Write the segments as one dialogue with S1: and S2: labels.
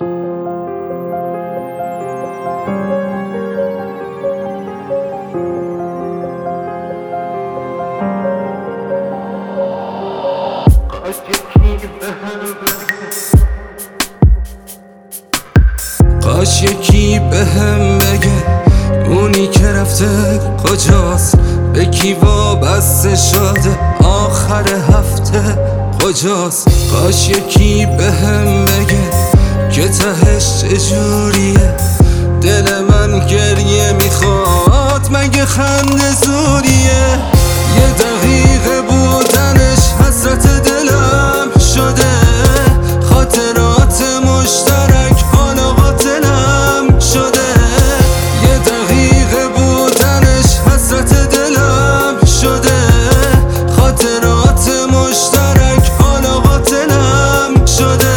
S1: کاش یکی بهم بگه اونی که رفته کجاست، به کی وابسته شده آخر هفته کجاست. کاش یکی بهم بگه که تهش چجوریه، دل من گریه میخواد مگه خنده زوریه. یه دقیقه بودنش حسرت دلم شده، خاطرات مشترک حالا قاتلم شده. یه دقیقه بودنش حسرت دلم شده، خاطرات مشترک حالا قاتلم شده.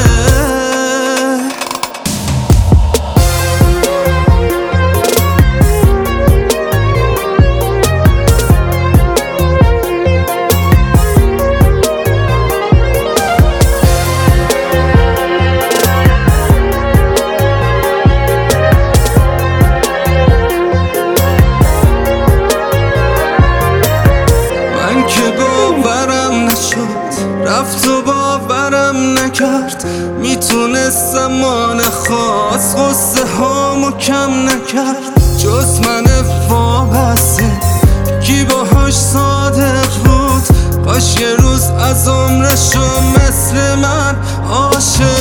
S1: رفت و باورم نکرد، میتونستم مال خاص غصه هامو کم نکرد. جز من وابسته کی باهاش صادق بود، کاش یه روز از عمرشو مثل من عاشق